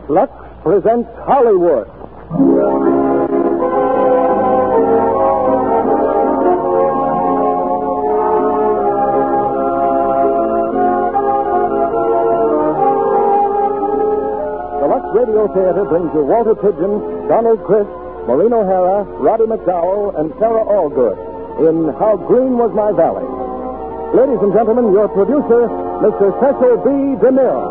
Lux presents Hollywood. The Lux Radio Theater brings you Walter Pidgeon, Donald Crisp, Maureen O'Hara, Roddy McDowell, and Sarah Allgood in How Green Was My Valley. Ladies and gentlemen, your producer, Mr. Cecil B. DeMille.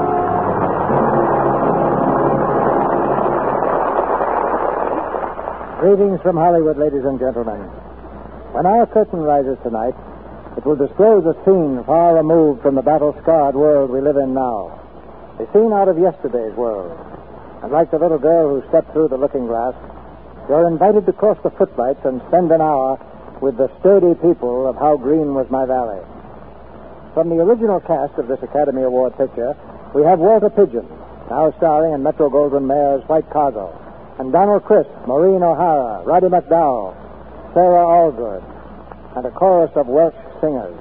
Greetings from Hollywood, ladies and gentlemen. When our curtain rises tonight, it will disclose a scene far removed from the battle-scarred world we live in now. A scene out of yesterday's world. And like the little girl who stepped through the looking-glass, you're invited to cross the footlights and spend an hour with the sturdy people of How Green Was My Valley. From the original cast of this Academy Award picture, we have Walter Pidgeon, now starring in Metro-Goldwyn-Mayer's White Cargo, and Donald Crisp, Maureen O'Hara, Roddy McDowell, Sarah Allgood, and a chorus of Welsh singers.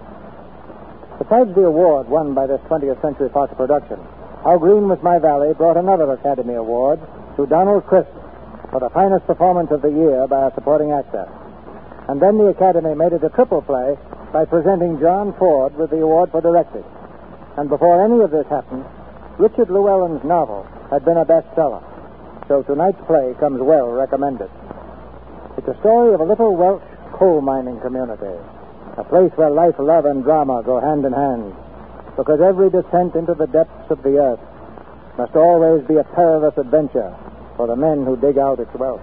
Besides the award won by this 20th Century Fox production, How Green Was My Valley brought another Academy Award to Donald Crisp for the finest performance of the year by a supporting actor. And then the Academy made it a triple play by presenting John Ford with the award for directing. And before any of this happened, Richard Llewellyn's novel had been a bestseller. So tonight's play comes well recommended. It's a story of a little Welsh coal mining community, a place where life, love, and drama go hand in hand, because every descent into the depths of the earth must always be a perilous adventure for the men who dig out its wealth.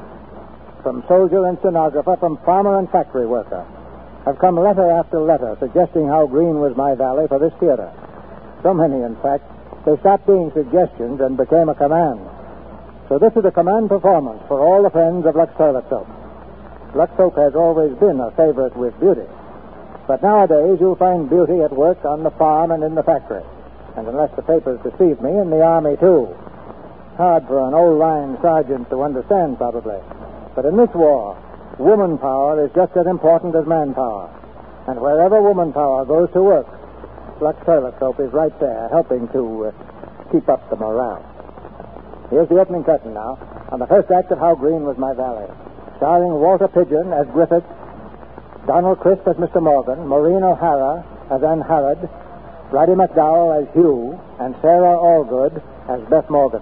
From soldier and stenographer, from farmer and factory worker, have come letter after letter suggesting how green was my valley for this theater. So many, in fact, they stopped being suggestions and became a command. So this is a command performance for all the friends of Lux Toilet Soap. Lux Soap has always been a favorite with beauty. But nowadays you'll find beauty at work on the farm and in the factory. And unless the papers deceive me, in the army too. Hard for an old-line sergeant to understand, probably. But in this war, woman power is just as important as manpower. And wherever woman power goes to work, Lux Toilet Soap is right there, helping to keep up the morale. Here's the opening curtain now, on the first act of How Green Was My Valley, starring Walter Pidgeon as Griffith, Donald Crisp as Mr. Morgan, Maureen O'Hara as Anne Harrod, Roddy McDowell as Hugh, and Sarah Allgood as Beth Morgan.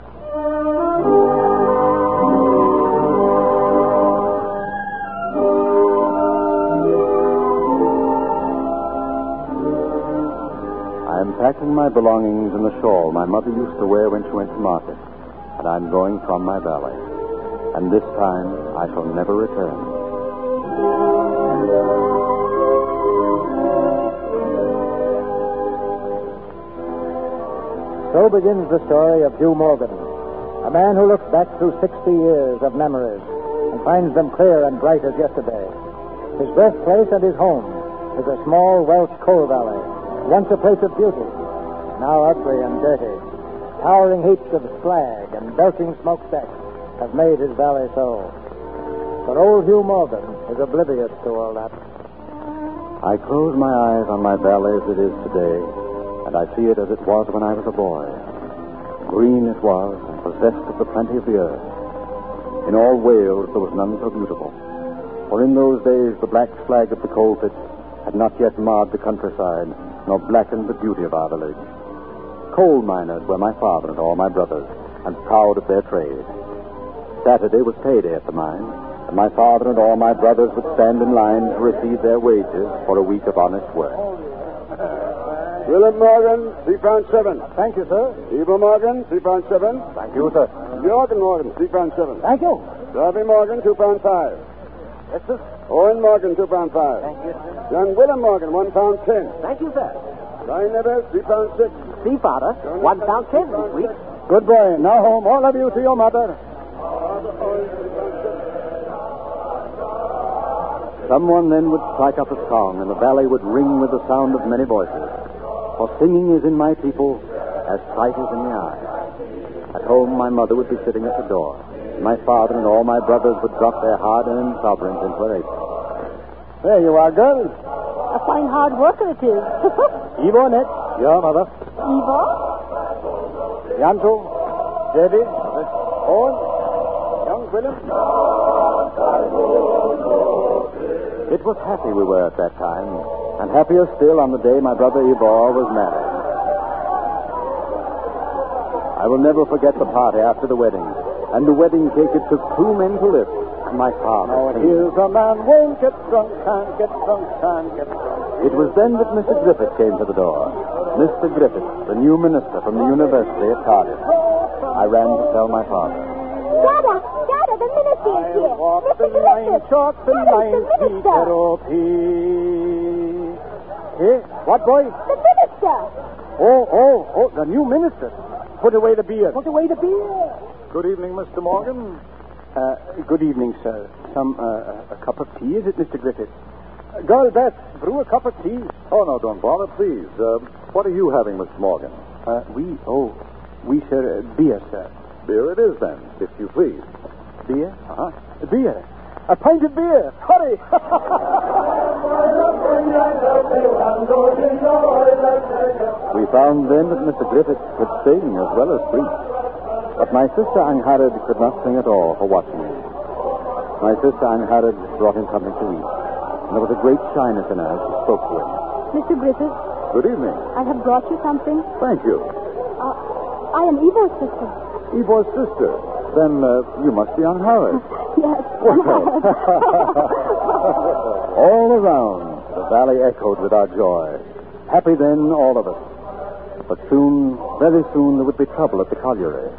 I'm packing my belongings in the shawl my mother used to wear when she went to market, and I'm going from my valley. And this time I shall never return. So begins the story of Hugh Morgan, a man who looks back through 60 years of memories and finds them clear and bright as yesterday. His birthplace and his home is a small Welsh coal valley, once a place of beauty, now ugly and dirty. Towering heaps of slag and belching smokestacks have made his valley so. But old Hugh Morgan is oblivious to all that. I close my eyes on my valley as it is today, and I see it as it was when I was a boy. Green it was, and possessed of the plenty of the earth. In all Wales there was none so beautiful, for in those days the black slag of the coal pits had not yet marred the countryside, nor blackened the beauty of our village. Coal miners were my father and all my brothers, and proud of their trade. Saturday was payday at the mine, and my father and all my brothers would stand in line to receive their wages for a week of honest work. Willem Morgan, £3.7. Thank you, sir. Eva Morgan, £3.7. Thank you, sir. Jorgen Morgan, £3.7. Thank you. Darby Morgan, £2.5. Yes, sir. Owen Morgan, £2.5. Thank you, sir. Young Willem Morgan, £1.10. Thank you, sir. Ryan Neves, £3.6. See, Father, £1.10 this week. Good boy. Now home, all of you, to your mother. Someone then would strike up a song, and the valley would ring with the sound of many voices. For singing is in my people as sight is in the eye. At home, my mother would be sitting at the door. My father and all my brothers would drop their hard-earned sovereigns into her apron. There you are, girls. A fine hard worker it is. Ivo, Annette, your mother. Ivo? Janto, Debbie? Owen? Young Willem? It was happy we were at that time, and happier still on the day my brother Ivor was married. I will never forget the party after the wedding, and the wedding cake it took 2 men to lift, and my father. Now, here's a man won't get drunk, can't get drunk, can't get drunk. It was then that Mr. Griffith came to the door. Mr. Griffith, the new minister from the university at Cardiff. I ran to tell my father. Dada, the minister is here. Walk Mr. the line, Griffith. chalk the Dada, line, the minister. P. Eh? What, boy? The minister. Oh, the new minister. Put away the beer. Put away the beer. Good evening, Mr. Morgan. Good evening, sir. A cup of tea, is it, Mr. Griffith? Girl, Beth, brew a cup of tea. Oh, no, don't bother, please. What are you having, Mr. Morgan? We, sir, beer, sir. Beer it is, then, if you please. Beer? Uh-huh. Beer. A pint of beer. Hurry. We found then that Mr. Griffith could sing as well as preach. But my sister Angharad could not sing at all for watching him. My sister Angharad brought him something to eat. And there was a great shyness in her as she spoke to him. Mr. Griffith, Good evening. I have brought you something. Thank you. I am Evo's sister. Ivor's sister. Then you must be Angharad. Yes. All around, the valley echoed with our joy. Happy then, all of us. But soon, very soon, there would be trouble at the colliery.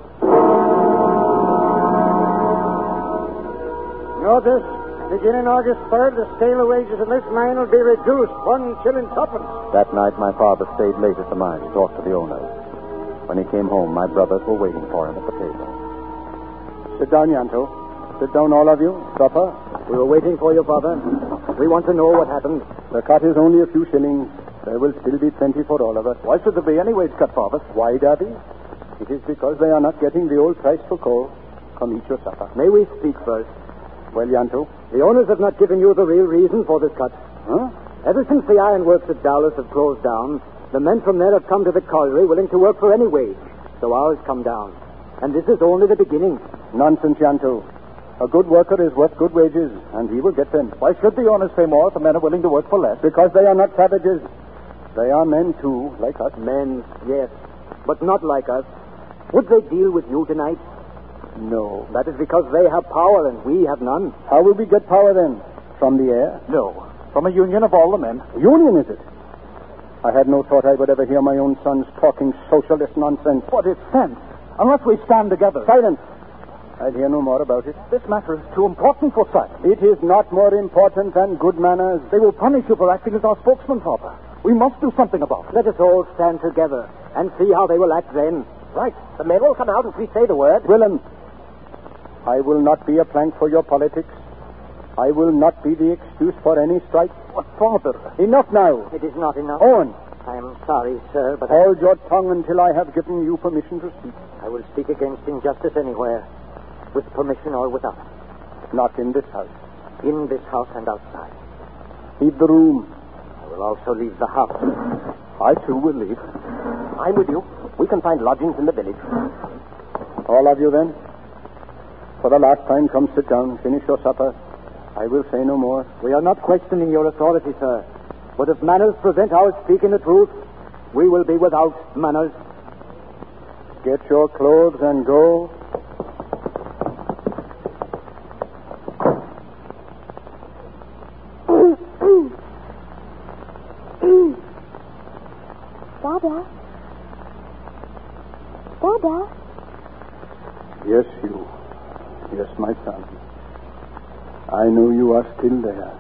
Notice, beginning August 3rd, the scale of wages in this mine will be reduced 1 shilling tuppence. That night, my father stayed late at the mine to talk to the owners. When he came home, my brothers were waiting for him at the table. Sit down, Yanto. Sit down, all of you. Supper. We were waiting for you, Father. We want to know what happened. The cut is only a few shillings. There will still be plenty for all of us. Why should there be any wage cut, Father? Why, Daddy? It is because they are not getting the old price for coal. Come eat your supper. May we speak first? Well, Yanto? The owners have not given you the real reason for this cut. Huh? Ever since the ironworks at Dowlais have closed down, the men from there have come to the colliery willing to work for any wage. So ours come down. And this is only the beginning. Nonsense, Yanto. A good worker is worth good wages, and he will get them. Why should the owners pay more if the men are willing to work for less? Because they are not savages. They are men, too, like us. Men, yes, but not like us. Would they deal with you tonight? No. That is because they have power and we have none. How will we get power, then? From the air? No, from a union of all the men. Union, is it? I had no thought I would ever hear my own sons talking socialist nonsense. What is sense? Unless we stand together. Silence. I'll hear no more about it. This matter is too important for silence. It is not more important than good manners. They will punish you for acting as our spokesman, Father. We must do something about it. Let us all stand together and see how they will act then. Right. The men will come out if we say the word. Willem, I will not be a plank for your politics. I will not be the excuse for any strike. What, Father? Enough now. It is not enough. Owen. I am sorry, sir, but Hold your tongue until I have given you permission to speak. I will speak against injustice anywhere, with permission or without. Not in this house. In this house and outside. Leave the room. I will also leave the house. I, too, will leave. I'm with you. We can find lodgings in the village. All of you, then. For the last time, come sit down. Finish your supper. I will say no more. We are not questioning your authority, sir. But if manners prevent our speaking the truth, we will be without manners. Get your clothes and go. Dada? Dada? Yes, you. Yes, my son. I know you are still there.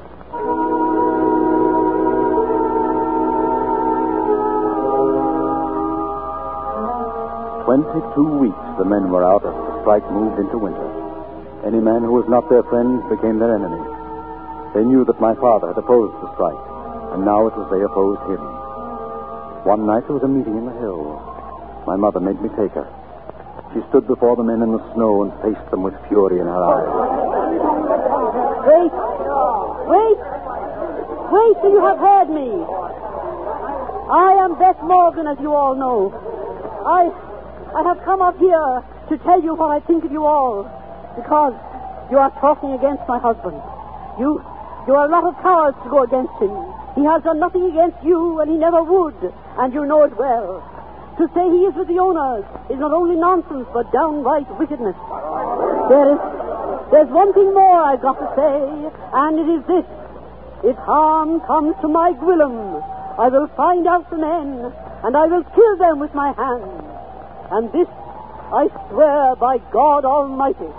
22 weeks the men were out as the strike moved into winter. Any man who was not their friend became their enemy. They knew that my father had opposed the strike, and now it was they opposed him. One night there was a meeting in the hill. My mother made me take her. She stood before the men in the snow and faced them with fury in her eyes. Wait! Wait! Wait till you have heard me. I am Beth Morgan, as you all know. I have come up here to tell you what I think of you all. Because you are talking against my husband. You are a lot of cowards to go against him. He has done nothing against you, and he never would. And you know it well. To say he is with the owners is not only nonsense, but downright wickedness. There's one thing more I've got to say, and it is this. If harm comes to my Gwillem, I will find out the men, and I will kill them with my hand. And this I swear by God Almighty.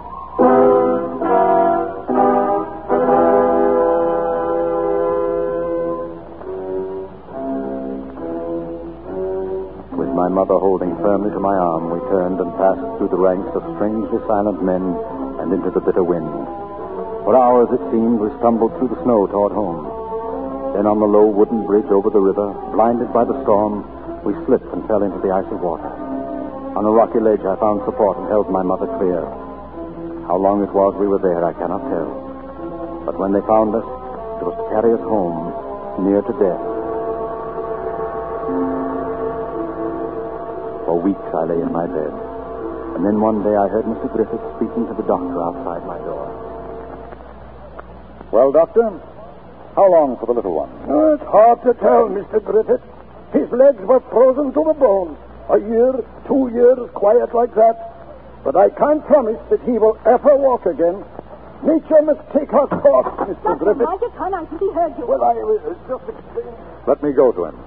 With my mother holding firmly to my arm, we turned and passed through the ranks of strangely silent men and into the bitter wind. For hours, it seemed, we stumbled through the snow toward home. Then on the low wooden bridge over the river, blinded by the storm, we slipped and fell into the icy water. On a rocky ledge, I found support and held my mother clear. How long it was we were there, I cannot tell. But when they found us, it was to carry us home, near to death. For weeks I lay in my bed. And then one day I heard Mr. Griffith speaking to the doctor outside my door. Well, Doctor, how long for the little one? It's hard to tell, Mr. Griffith. His legs were frozen to the bone. A year, 2 years, quiet like that. But I can't promise that he will ever walk again. Nature must take her course, Mr. Griffith. Dr. Conant, he heard you. Well, I was just explaining. Let me go to him.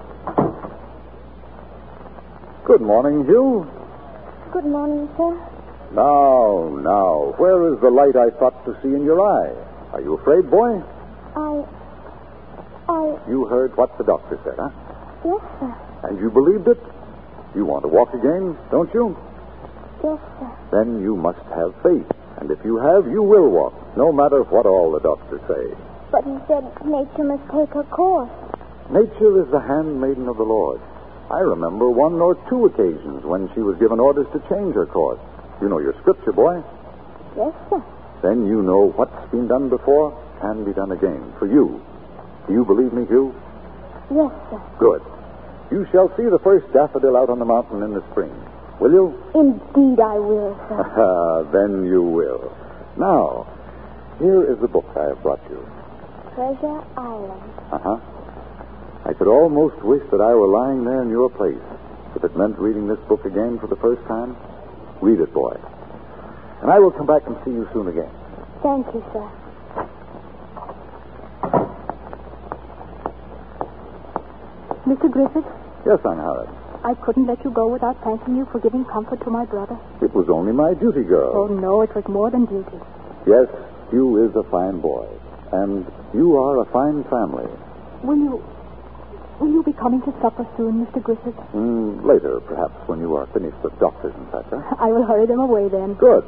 Good morning, Hugh. Good morning, sir. Now, where is the light I thought to see in your eye? Are you afraid, boy? I... You heard what the doctor said, huh? Yes, sir. And you believed it? You want to walk again, don't you? Yes, sir. Then you must have faith. And if you have, you will walk, no matter what all the doctors say. But he said nature must take her course. Nature is the handmaiden of the Lord. I remember 1 or 2 occasions when she was given orders to change her course. You know your scripture, boy. Yes, sir. Then you know what's been done before can be done again for you. Do you believe me, Hugh? Yes, sir. Good. You shall see the first daffodil out on the mountain in the spring. Will you? Indeed I will, sir. Then you will. Now, here is the book I have brought you. Treasure Island. Uh-huh. I could almost wish that I were lying there in your place. If it meant reading this book again for the first time, read it, boy. And I will come back and see you soon again. Thank you, sir. Mr. Griffith? Yes, Aunt Harriet. I couldn't let you go without thanking you for giving comfort to my brother. It was only my duty, girl. Oh, no, it was more than duty. Yes, Hugh is a fine boy. And you are a fine family. Will you be coming to supper soon, Mr. Griffith? Later, perhaps, when you are finished with doctors and such, huh? I will hurry them away then. Good.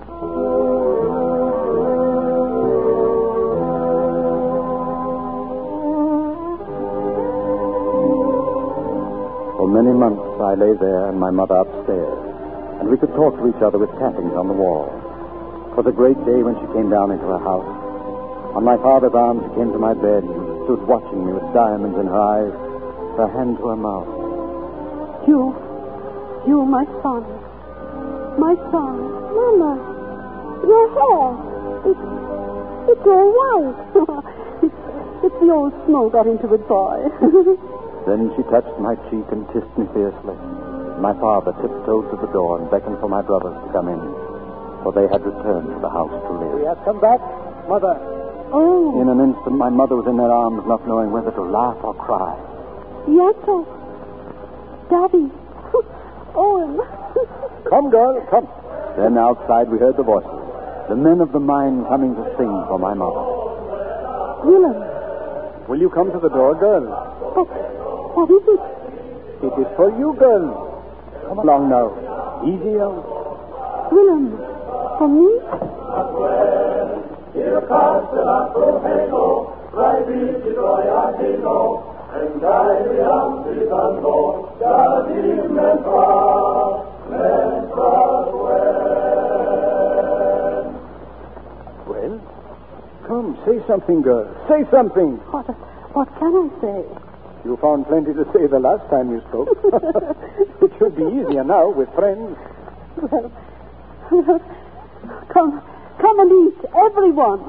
For many months, I lay there and my mother upstairs, and we could talk to each other with tappings on the wall. For the great day when she came down into her house. On my father's arm, she came to my bed and stood watching me with diamonds in her eyes, her hand to her mouth. You, my son. My son. Mama, your hair. It's all white. It's the old snow got into it, boy. Then she touched my cheek and kissed me fiercely. My father tiptoed to the door and beckoned for my brothers to come in, for they had returned to the house to live. We have come back, Mother. Oh. In an instant, my mother was in their arms, not knowing whether to laugh or cry. Yato. Daddy. Owen. Come, girl, come. Then outside we heard the voices, the men of the mine coming to sing for my mother. Willem. Will you come to the door, girl? But what is it? It is for you, girl. Come along now. Easy out. Willem. For me? Well, come, say something, girl. Say something. What can I say? You found plenty to say the last time you spoke. It should be easier now with friends. Well, come and eat, everyone.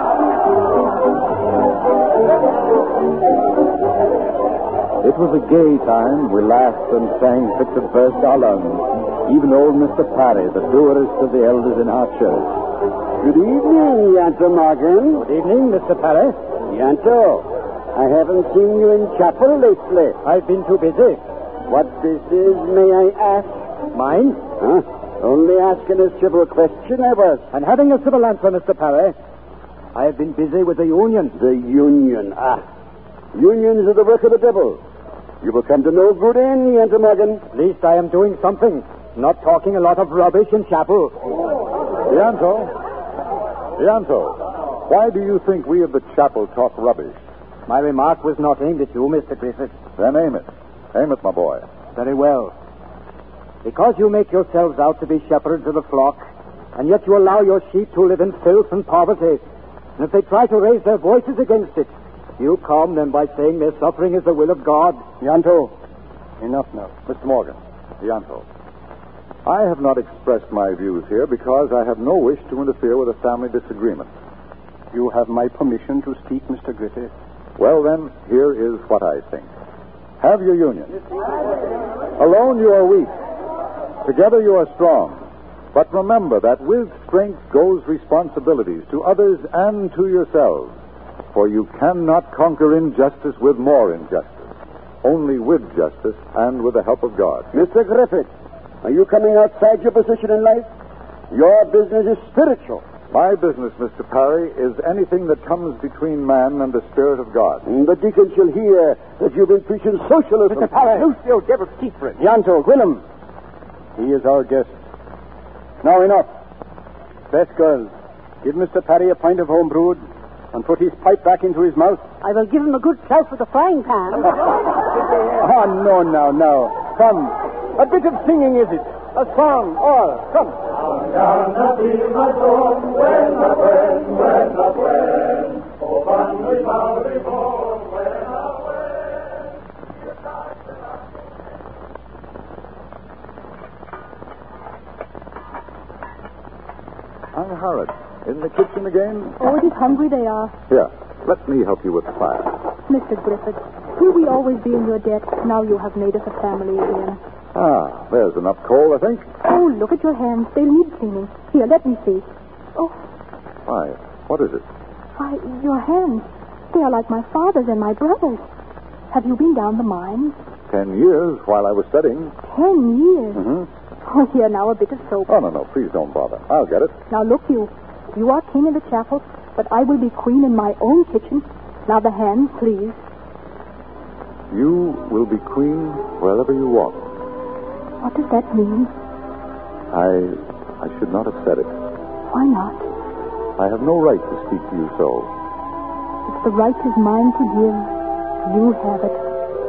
It was a gay time. We laughed and sang fit to burst our lungs. Even old Mr. Parry, the dourest of the elders in our church. Good evening, Yanto Morgan. Good evening, Mr. Parry. Yanto, I haven't seen you in chapel lately. I've been too busy. What this is, may I ask? Mine? Huh? Only asking a civil question, I was. And having a civil answer, Mr. Parry. I have been busy with the union. The union, Unions are the work of the devil. You will come to no good end, Yanto Morgan. At least I am doing something. Not talking a lot of rubbish in chapel. Ianto, why do you think we of the chapel talk rubbish? My remark was not aimed at you, Mr. Griffith. Then aim it. Aim it, my boy. Very well. Because you make yourselves out to be shepherds of the flock, and yet you allow your sheep to live in filth and poverty, and if they try to raise their voices against it, you calm them by saying their suffering is the will of God. Yanto, enough now. Mr. Morgan. Ianto, I have not expressed my views here because I have no wish to interfere with a family disagreement. You have my permission to speak, Mr. Griffith. Well, then, here is what I think. Have your union. Alone you are weak. Together you are strong. But remember that with strength goes responsibilities to others and to yourselves. For you cannot conquer injustice with more injustice. Only with justice and with the help of God. Mr. Griffith, are you coming outside your position in life? Your business is spiritual. My business, Mr. Parry, is anything that comes between man and the Spirit of God. The deacon shall hear that you've been preaching socialism. Mr. Parry, loose your devil's teeth for it. Yanto, Gwynham. He is our guest. Now enough. Best girls, give Mr. Parry a pint of home brewed and put his pipe back into his mouth. I will give him a good clout with a frying pan. Oh, no, now. Come. A bit of singing, is it? A song, all. Come. Down the river zone, when the wind, oh, fun we bow before, when Aunt Harriet, in the kitchen again? Oh, it is hungry they are. Here, let me help you with the fire. Mr. Griffith, will we always be in your debt now you have made us a family again? Ah, there's enough coal, I think. Oh, look at your hands. They'll need cleaning. Here, let me see. Oh, Why, what is it? why, your hands. They are like my father's and my brother's. Have you been down the mine? 10 years while I was studying. 10 years. Mm-hmm. Oh, here, now a bit of soap. Oh, no, please don't bother. I'll get it. Now, look, you. You are king in the chapel, but I will be queen in my own kitchen. Now, the hands, please. You will be queen wherever you walk. What does that mean? I should not have said it. Why not? I have no right to speak to you so. If the right is mine to give, you have it.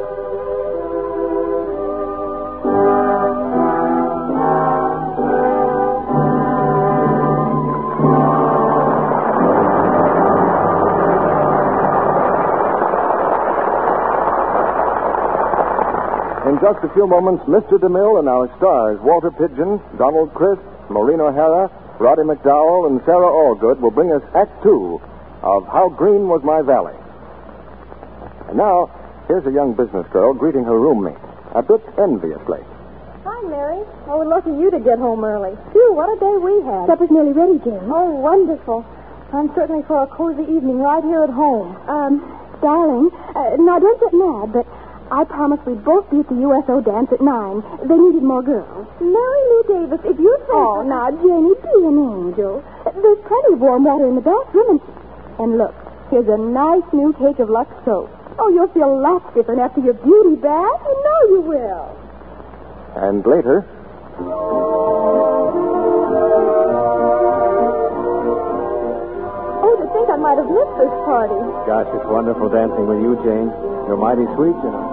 In just a few moments, Mr. DeMille and our stars, Walter Pidgeon, Donald Crisp, Maureen O'Hara, Roddy McDowell, and Sarah Allgood, will bring us Act 2 of How Green Was My Valley. And now, here's a young business girl greeting her roommate, a bit enviously. Hi, Mary. Oh, lucky you to get home early. Phew, what a day we had. Supper's nearly ready, Jane. Oh, wonderful. I'm certainly for a cozy evening right here at home. Darling, now don't get mad, but I promised we'd both be at the USO dance at 9. They needed more girls. Mary Lou Davis, if you say... Oh, now, Janie, be an angel. There's plenty of warm water in the bathroom, and look, here's a nice new cake of Lux soap. Oh, you'll feel lots different after your beauty bath. I know you will. And later... Oh, to think I might have missed this party. Gosh, it's wonderful dancing with you, Jane. You're mighty sweet, you know.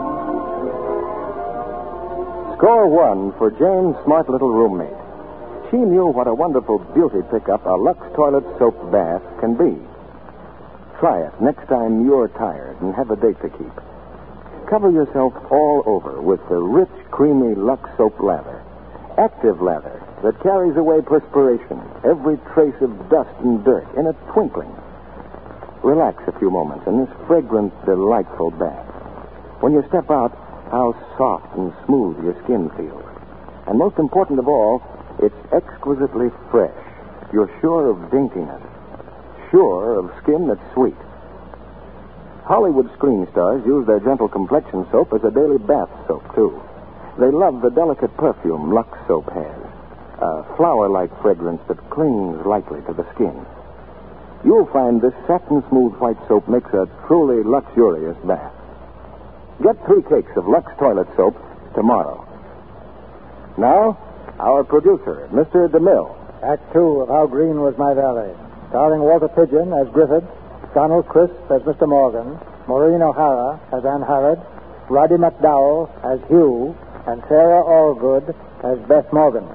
Score one for Jane's smart little roommate. She knew what a wonderful beauty pickup a Lux toilet soap bath can be. Try it next time you're tired and have a date to keep. Cover yourself all over with the rich, creamy Lux soap lather. Active lather that carries away perspiration, every trace of dust and dirt in a twinkling. Relax a few moments in this fragrant, delightful bath. When you step out, how soft and smooth your skin feels. And most important of all, it's exquisitely fresh. You're sure of daintiness, sure of skin that's sweet. Hollywood screen stars use their gentle complexion soap as a daily bath soap, too. They love the delicate perfume Lux soap has, a flower-like fragrance that clings lightly to the skin. You'll find this satin-smooth white soap makes a truly luxurious bath. Get 3 cakes of Lux toilet soap tomorrow. Now, our producer, Mr. DeMille. Act 2 of How Green Was My Valley, starring Walter Pidgeon as Griffith, Donald Crisp as Mr. Morgan, Maureen O'Hara as Ann Harrod, Roddy McDowell as Hugh, and Sarah Allgood as Beth Morgan.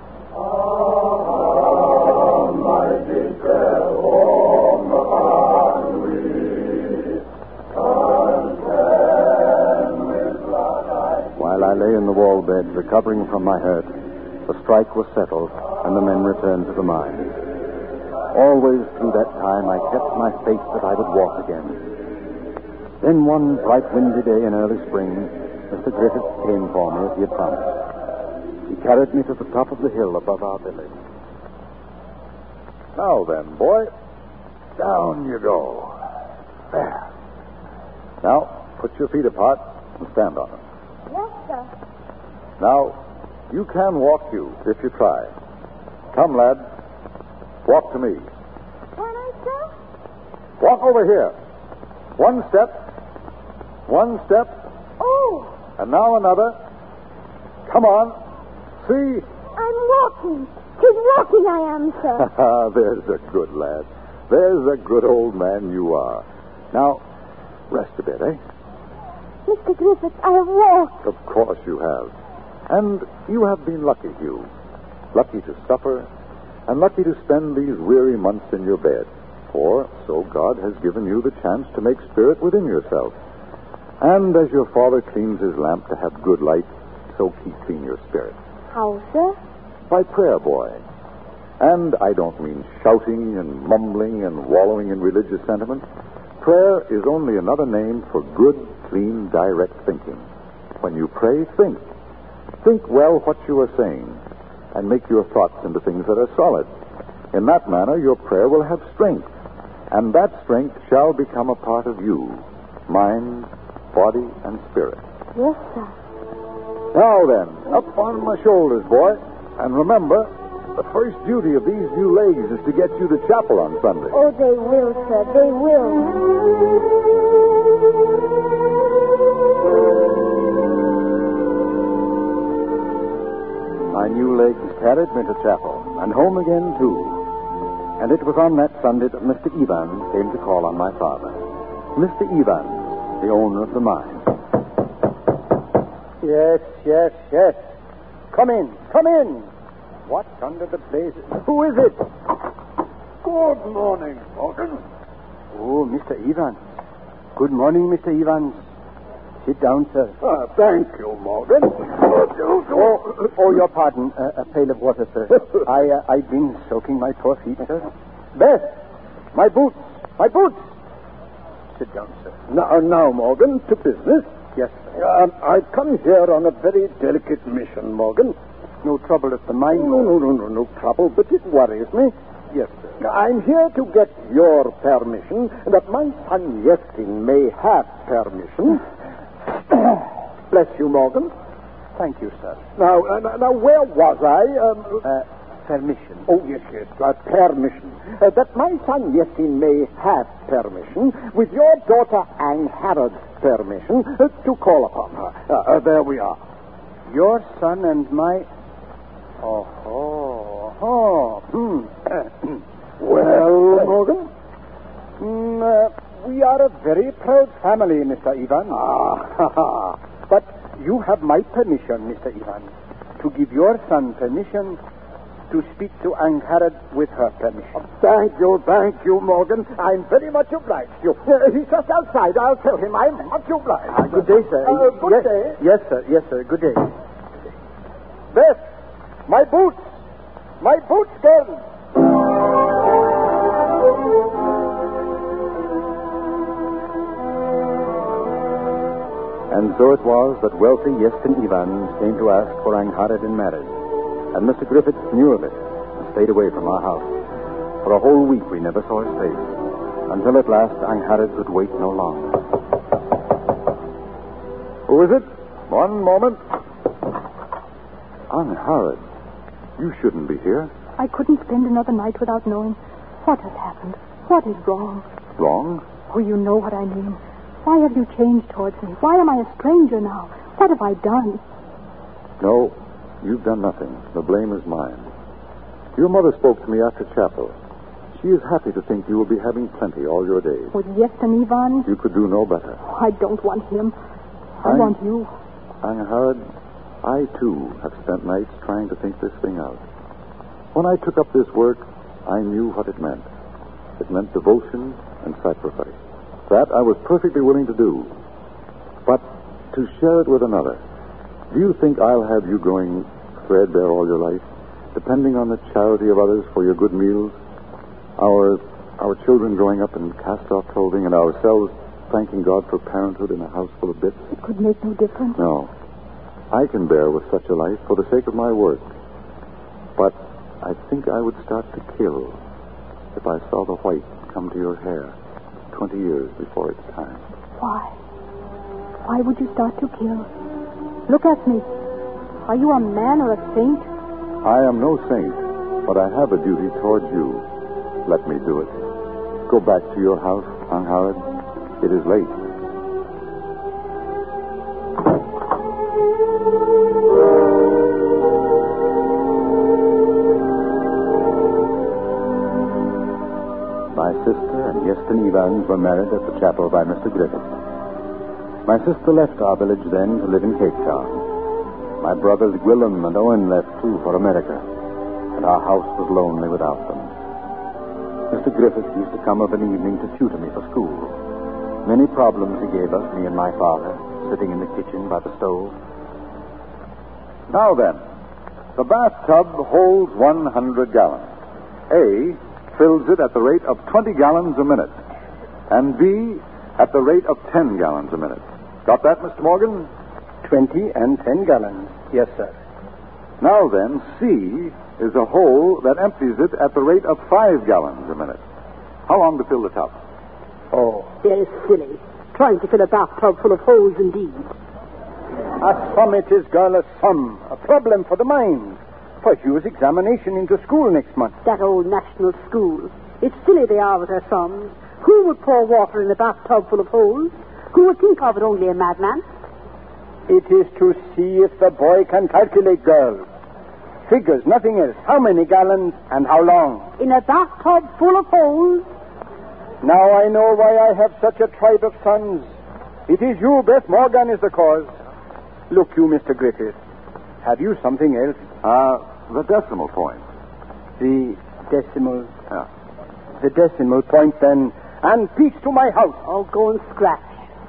While I lay in the wall bed, recovering from my hurt, the strike was settled, and the men returned to the mine. Always through that time, I kept my faith that I would walk again. Then one bright windy day in early spring, Mr. Griffith came for me as he had promised. He carried me to the top of the hill above our village. Now then, boy, down you go. There. Now, put your feet apart and stand on them. Yes, sir. Now, you can walk, you, if you try. Come, lad. Walk to me. Can I, sir? Walk over here. 1 step. 1 step. Oh, And now another. Come on. See? I'm walking. 'Tis walking I am, sir. There's a good lad. There's a good old man you are. Now, rest a bit, eh? Mr. Griffith, I have walked. Of course you have. And you have been lucky, Hugh. Lucky to suffer, and lucky to spend these weary months in your bed. For so God has given you the chance to make spirit within yourself. And as your father cleans his lamp to have good light, so keep clean your spirit. How, sir? By prayer, boy. And I don't mean shouting and mumbling and wallowing in religious sentiment. Prayer is only another name for good, clean, direct thinking. When you pray, think. Think well what you are saying, and make your thoughts into things that are solid. In that manner, your prayer will have strength, and that strength shall become a part of you, mind, body, and spirit. Yes, sir. Now then, up on my shoulders, boy. And remember, the first duty of these new legs is to get you to chapel on Sunday. Oh, they will, sir. They will. My new legs carried me to chapel, and home again, too. And it was on that Sunday that Mr. Evans came to call on my father. Mr. Evans, the owner of the mine. Yes. Come in. What under the blazes? Who is it? Good morning, Morgan. Oh, Mr. Evans. Good morning, Mr. Evans. Sit down, sir. Thank you, Morgan. Oh, your pardon. A pail of water, sir. I've been soaking my poor feet, sir. Beth, my boots. Sit down, sir. Now, Morgan, to business. Yes, sir. I've come here on a very delicate mission, Morgan. No trouble at the mine? No trouble, but it worries me. Yes, sir. I'm here to get your permission that my son Yeftin may have permission. Bless you, Morgan. Thank you, sir. Now, where was I? Permission. Oh, yes, permission. That my son Yeftin may have permission, with your daughter Anne Harrod's permission, to call upon her. There we are. Your son and my... Well, Morgan? We are a very proud family, Mr. Evans. But you have my permission, Mr. Evans, to give your son permission to speak to Angharad with her permission. Thank you, Morgan. I'm very much obliged to you. He's just outside. I'll tell him I'm much obliged. Good day, sir. Good day. Yes, sir. Yes, sir. Good day. Beth, my boots. My boots, girl. And so it was that wealthy Yestin Evans came to ask for Angharad in marriage. And Mr. Griffith knew of it and stayed away from our house. For a whole week we never saw his face, until at last Angharad could wait no longer. Who is it? One moment. Angharad, you shouldn't be here. I couldn't spend another night without knowing what has happened. What is wrong? Wrong? Oh, you know what I mean. Why have you changed towards me? Why am I a stranger now? What have I done? No, you've done nothing. The blame is mine. Your mother spoke to me after chapel. She is happy to think you will be having plenty all your days. With Yestin Evans? You could do no better. Oh, I don't want him. I want you. Angharad, I, too, have spent nights trying to think this thing out. When I took up this work, I knew what it meant. It meant devotion and sacrifice. That I was perfectly willing to do. But to share it with another, do you think I'll have you going threadbare all your life, depending on the charity of others for your good meals, our children growing up in cast-off clothing, and ourselves thanking God for parenthood in a house full of bits? It could make no difference. No. I can bear with such a life for the sake of my work. But I think I would start to kill if I saw the white come to your hair 20 years before its time. Why? Why would you start to kill? Look at me. Are you a man or a saint? I am no saint, but I have a duty towards you. Let me do it. Go back to your house, Angharad. It is late. My sister and Yestin Evans were married at the chapel by Mr. Griffith. My sister left our village then to live in Cape Town. My brothers Gwilym and Owen left, too, for America, and our house was lonely without them. Mr. Griffith used to come of an evening to tutor me for school. Many problems he gave us, me and my father, sitting in the kitchen by the stove. Now then, the bathtub holds 100 gallons. A fills it at the rate of 20 gallons a minute, and B at the rate of 10 gallons a minute. Got that, Mr. Morgan? 20 and 10 gallons. Yes, sir. Now then, C is a hole that empties it at the rate of 5 gallons a minute. How long to fill the tub? Oh. Very silly. Trying to fill a bathtub full of holes indeed. A sum it is, girl, a sum. A problem for the mind. For Hugh's examination into school next month. That old national school. It's silly they are with their sums. Who would pour water in a bathtub full of holes? Who would think of it? Only a madman. It is to see if the boy can calculate, girl. Figures, nothing else. How many gallons and how long? In a bathtub full of holes? Now I know why I have such a tribe of sons. It is you, Beth Morgan, is the cause. Look, you, Mr. Griffith. Have you something else? The decimal point. The decimal? Yeah. The decimal point, then. And peace to my house. Oh, go and scratch.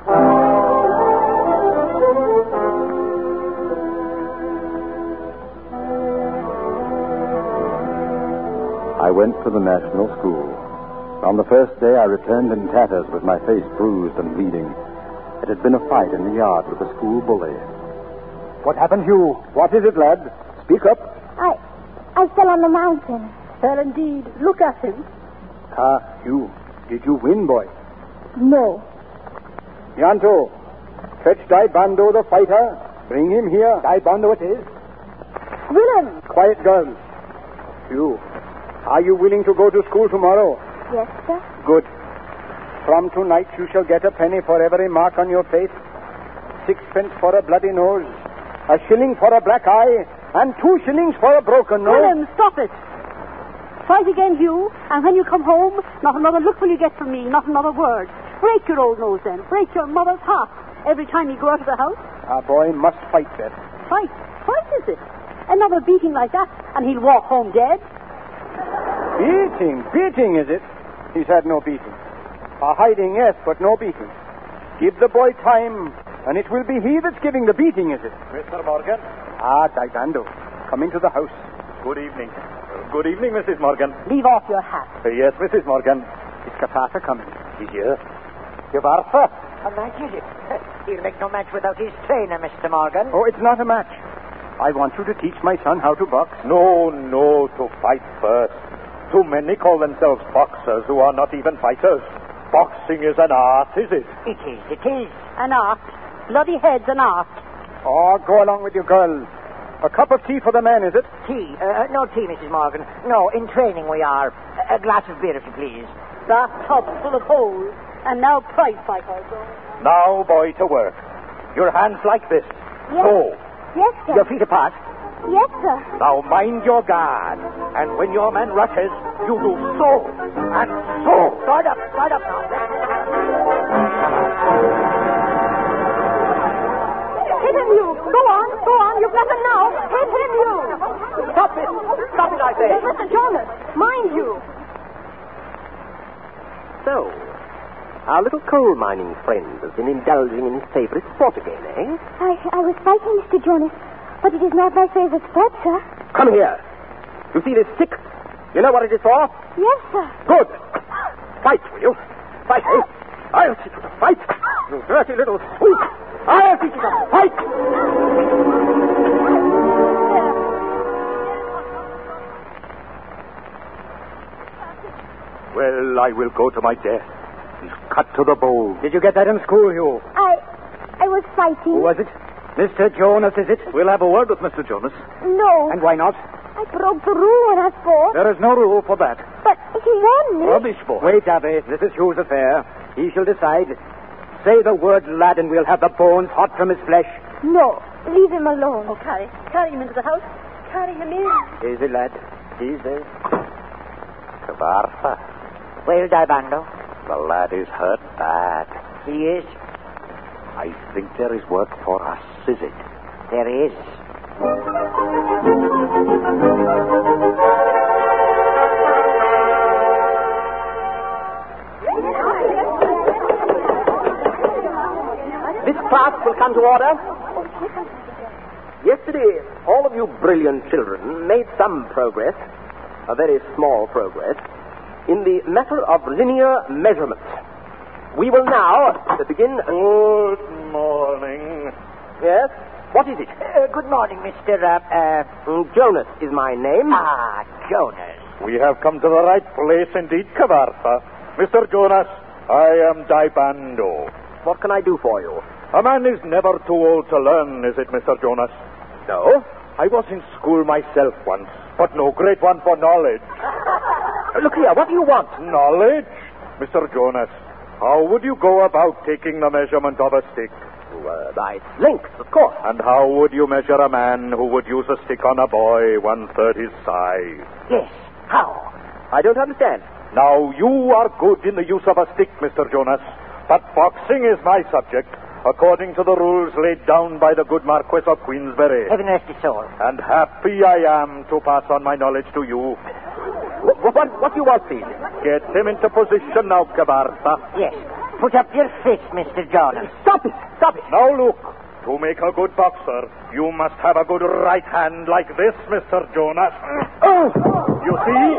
I went to the national school. On the first day, I returned in tatters with my face bruised and bleeding. It had been a fight in the yard with a school bully. What happened, Hugh? What is it, lad? Speak up. I fell on the mountain. Well, indeed. Look at him. Hugh, did you win, boy? No. Yanto, fetch Daibando the fighter. Bring him here. Daibando it is. Willem. Quiet, girls. Hugh, are you willing to go to school tomorrow? Yes, sir. Good. From tonight you shall get a penny for every mark on your face, 6 pence for a bloody nose, a shilling for a black eye, and 2 shillings for a broken nose. Willem, stop it. Fight again, Hugh, and when you come home, not another look will you get from me, not another word. Break your old nose then. Break your mother's heart every time you go out of the house. A boy must fight, Beth. Fight? Fight, is it? Another beating like that, and he'll walk home dead. Beating, is it? He's had no beating. A hiding, yes, but no beating. Give the boy time, and it will be he that's giving the beating, is it? Mr. Morgan? Dibando. Come into the house. Good evening. Good evening, Mrs. Morgan. Leave off your hat. Yes, Mrs. Morgan. Is Capartha coming? He's here. Capartha? A match, is it? He'll make no match without his trainer, Mr. Morgan. Oh, it's not a match. I want you to teach my son how to box. No, to fight first. Too many call themselves boxers who are not even fighters. Boxing is an art, is it? It is. An art. Bloody head's an art. Oh, go along with you, girls. A cup of tea for the men, is it? Tea? No tea, Mrs. Morgan. No, in training we are. A glass of beer, if you please. That tub full of holes, and now price like also. Now, boy, to work. Your hands like this. Yes. So. Yes, sir. Your feet apart. Yes, sir. Now mind your guard. And when your man rushes, you do so. And so. Guard up now. Hit him, you. Go on. You've got him now. Hit him, you. Stop it, I say. Mr. Jonas, mind you. So, our little coal mining friend has been indulging in his favorite sport again, eh? I was fighting, Mr. Jonas, but it is not my favorite sport, sir. Come here. You see this stick? You know what it is for? Yes, sir. Good. Fight, will you? Fight, eh? I'll teach you to fight. You dirty little sweep. I'll teach you to fight. Well, I will go to my death. He's cut to the bone. Did you get that in school, Hugh? I was fighting. Who was it? Mr. Jonas, is it? We'll have a word with Mr. Jonas. No. And why not? I broke the rule when I fought. There is no rule for that. But he won me. Rubbish, boy. Wait, Abby. This is Hugh's affair. He shall decide. Say the word, lad, and we'll have the bones hot from his flesh. No. Leave him alone. Oh, carry him into the house. Carry him in. Easy, lad. Easy. Capartha. Well, Dibando. The lad is hurt bad. He is. I think there is work for us, is it? There is. This class will come to order. Yesterday, all of you brilliant children made some progress, a very small progress, in the matter of linear measurement. We will now begin... Good morning. Yes? What is it? Good morning, Mr. Jonas is my name. Jonas. We have come to the right place indeed, Capartha. Mr. Jonas, I am Dibando. What can I do for you? A man is never too old to learn, is it, Mr. Jonas? No? I was in school myself once, but no great one for knowledge. Look here, what do you want? Knowledge? Mr. Jonas, how would you go about taking the measurement of a stick? By its length, of course. And how would you measure a man who would use a stick on a boy 1/3 his size? Yes, how? I don't understand. Now, you are good in the use of a stick, Mr. Jonas, but boxing is my subject, according to the rules laid down by the good Marquis of Queensberry. Heaven rest his soul. And happy I am to pass on my knowledge to you. What do you want, please? Get him into position now, Capartha. Yes. Put up your fist, Mr. Jonas. Stop it! Now look, to make a good boxer, you must have a good right hand like this, Mr. Jonas. Oh! You see?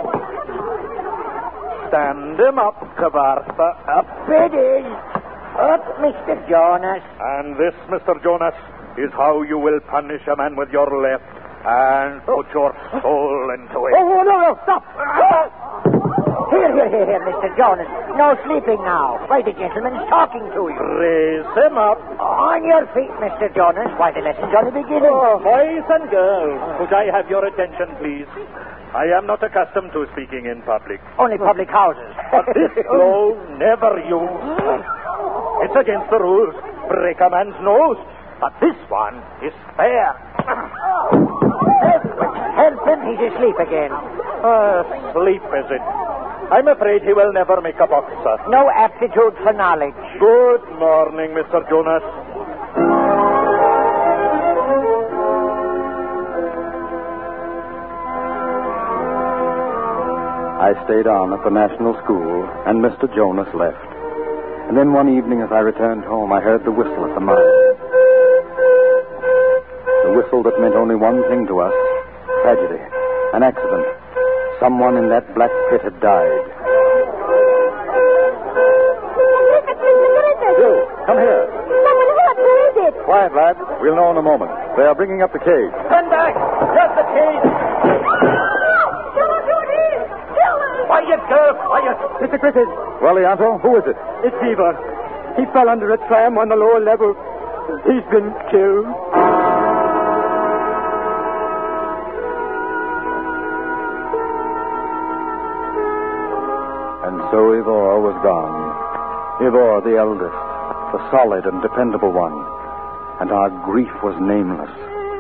Stand him up, Capartha. Up it is. Up, Mr. Jonas. And this, Mr. Jonas, is how you will punish a man with your left and put your soul into it. Oh, no, stop. Here, Mr. Jonas. No sleeping now. Why, the gentleman's talking to you. Raise him up. On your feet, Mr. Jonas. Why, the lesson's only beginning. Oh, boys and girls, could I have your attention, please? I am not accustomed to speaking in public. Only public houses. But this blow, never use. It's against the rules. Break a man's nose. But this one is fair. Help him, he's asleep again. Sleep, is it? I'm afraid he will never make a boxer. No aptitude for knowledge. Good morning, Mr. Jonas. I stayed on at the National School, and Mr. Jonas left. And then one evening as I returned home, I heard the whistle at the mine. The whistle that meant only one thing to us: tragedy, an accident. Someone in that black pit had died. Joe, come here. Someone hurt. Where is it? Quiet, lad. We'll know in a moment. They are bringing up the cage. Stand back! Just the cage! Quiet, girl, quiet. Mr. Griffiths, Well, Leonto, who is it? it's Beaver. He fell under a tram on the lower level. He's been killed. And so Ivor was gone. Ivor, the eldest, the solid and dependable one. And our grief was nameless.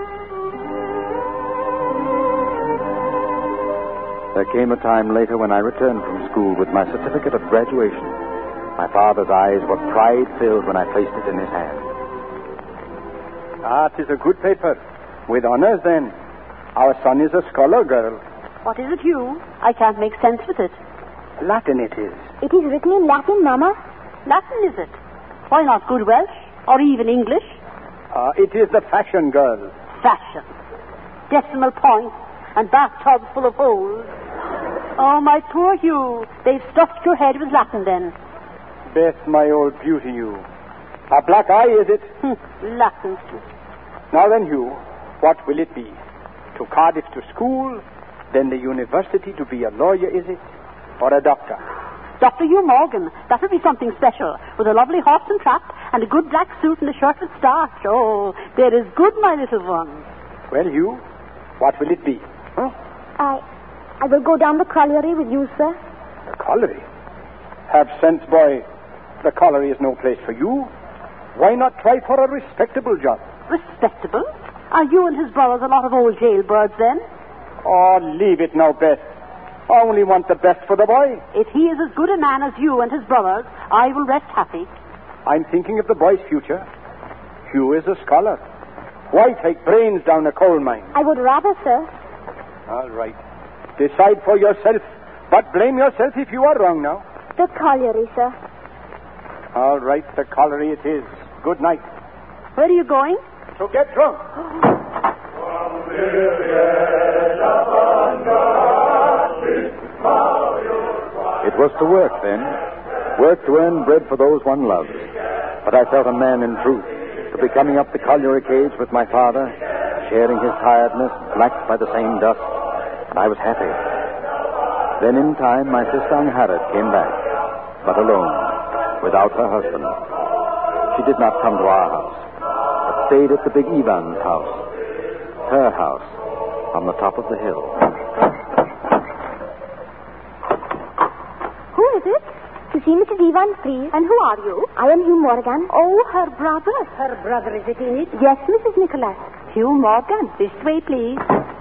There came a time later when I returned from school with my certificate of graduation. My father's eyes were pride-filled when I placed it in his hand. Ah, 'tis a good paper. With honors, then. Our son is a scholar, girl. What is it, Hugh? I can't make sense with it. Latin it is. It is written in Latin, Mama. Latin, is it? Why not good Welsh? Or even English? It is the fashion, girl. Fashion. Decimal points and bathtubs full of holes. Oh, my poor Hugh. They've stuffed your head with Latin, then. Beth, my old beauty, you. A black eye, is it? Latin. Now then, Hugh, what will it be? To Cardiff to school, then the university to be a lawyer, is it? Or a doctor? Dr. Hugh Morgan. That would be something special. With a lovely horse and trap and a good black suit and a shirt with starch. Oh, there is good, my little one. Well, Hugh, what will it be? Huh? I will go down the colliery with you, sir. The colliery? Have sense, boy. The colliery is no place for you. Why not try for a respectable job? Respectable? Are you and his brothers a lot of old jailbirds, then? Oh, leave it now, Beth. I only want the best for the boy. If he is as good a man as you and his brothers, I will rest happy. I'm thinking of the boy's future. Hugh is a scholar. Why take brains down a coal mine? I would rather, sir. All right. Decide for yourself, but blame yourself if you are wrong now. The colliery, sir. All right, the colliery it is. Good night. Where are you going? So get drunk. It was to work then. Work to earn bread for those one loves. But I felt a man in truth. To be coming up the colliery cage with my father, sharing his tiredness, blacked by the same dust. And I was happy. Then in time, my sister Angharad came back. But alone, without her husband. She did not come to our house, but stayed at the big Ivan's house. Her house, on the top of the hill. Who is it? To see Mrs. Evans, please. And who are you? I am Hugh Morgan. Oh, her brother. Her brother, is it in it? Yes, Mrs. Nicholas. Hugh Morgan. This way, please.